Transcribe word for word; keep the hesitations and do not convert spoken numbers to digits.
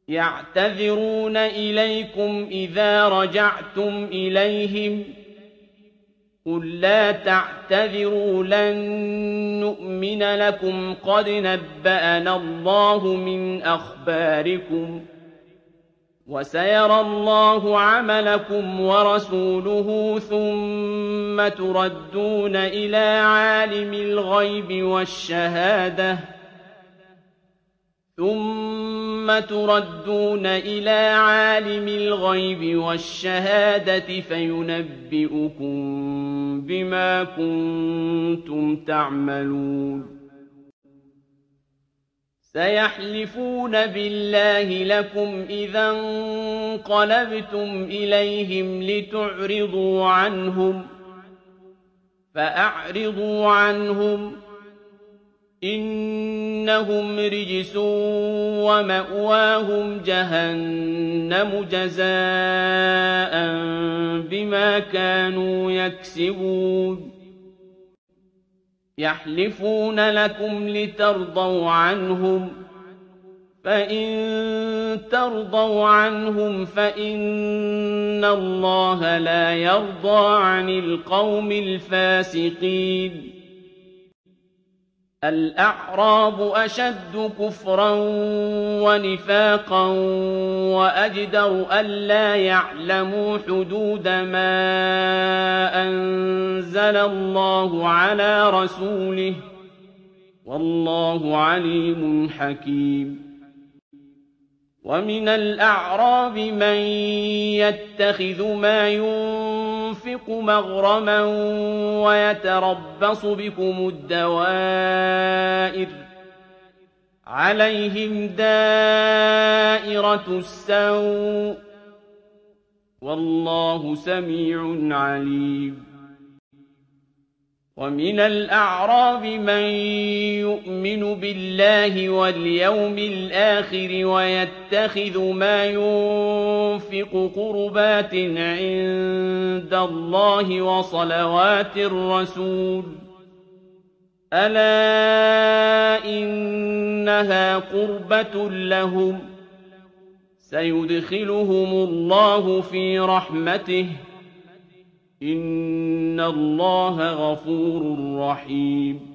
يعتذرون إليكم إذا رجعتم إليهم قل لا تعتذروا لن نؤمن لكم قد نبأنا الله من أخباركم وسيرى الله عملكم ورسوله ثم تردون إلى عالم الغيب والشهادة ثم تردون إلى عالم الغيب والشهادة فينبئكم بما كنتم تعملون سيحلفون بالله لكم إذا انقلبتم إليهم لتعرضوا عنهم فأعرضوا عنهم إنهم رجس ومأواهم جهنم جزاء بما كانوا يكسبون يحلفون لكم لترضوا عنهم فإن ترضوا عنهم فإن الله لا يرضى عن القوم الفاسقين الأعراب أشد كفرا ونفاقا وأجدر ألا يعلموا حدود ما أنزل الله على رسوله والله عليم حكيم ومن الأعراب من يتخذ ما ينفق مغرما ويتربص بكم الدوائر عليهم دائرة السوء والله سميع عليم ومن الأعراب من يؤمن بالله واليوم الآخر ويتخذ ما ينفق قربات عند الله وصلوات الرسول ألا إنها قربة لهم سيدخلهم الله في رحمته إن الله غفور رحيم